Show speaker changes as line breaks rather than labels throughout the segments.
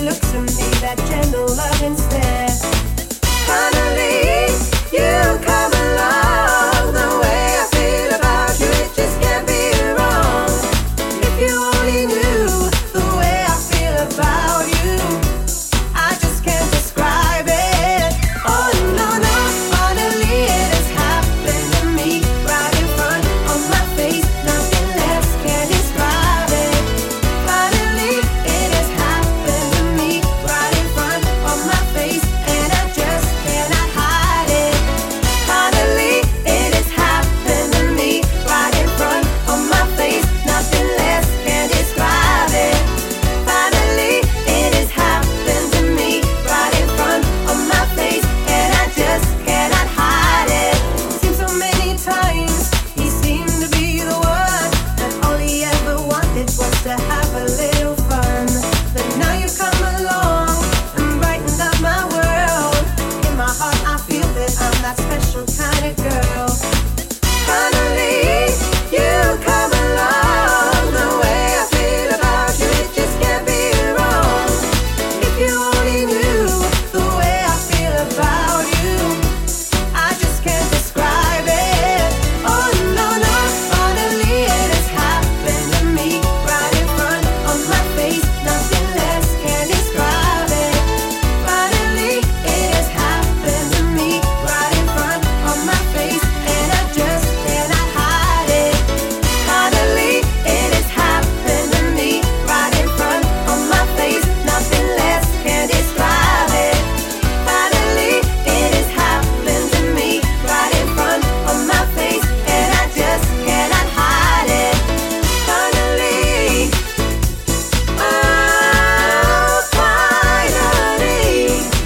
looks at me, that gentle loving stare. Finally, you come along. The way I feel about you, it just can't be wrong. If you only knew the way I feel about you, I just can't describe it. Oh no, no, finally it has happened to me, right in front of my face. Nothing less can describe it. Finally it has happened to me, right in front of my face, and I just cannot hide it. Finally it has happened to me, right in front of my face. Nothing less can describe it. Finally it has happened to me, right in front of my face, and I just cannot hide it. Seems so many times he seemed to be the one, that all he ever wanted was to have a little fun. But now you've come along and brightened up my world. In my heart I feel that I'm that special kind of girl. Finally, you come along. The way I feel about you, it just can't be wrong. If you only knew the way I feel about you, I just can't describe it. Oh no, no, finally it has happened to me, right in front of my face. Nothing less can describe it. Finally it has happened to me, right in front of my face, and I just cannot hide it. Finally it has happened to me, right in front of my face. Nothing less can describe it. Finally it has happened to me, right in front of my face, and I just cannot hide it. Finally, oh, finally,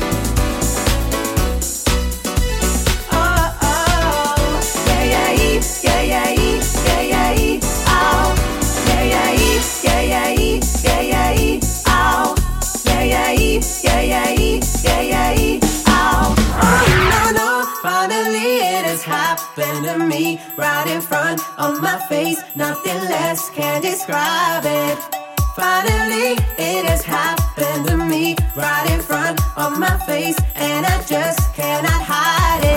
oh, oh, yeah, yeah, yeah, yeah, yeah, yeah, oh, yeah, yeah, yeah, yeah, yeah, yeah, oh, yeah, yeah, yeah, yeah, yeah, yeah, oh, oh, no, no, finally it has happened to me, right in front of my face. Nothing less can describe it. Finally it has happened to me, right in front of my face, and I just cannot hide it.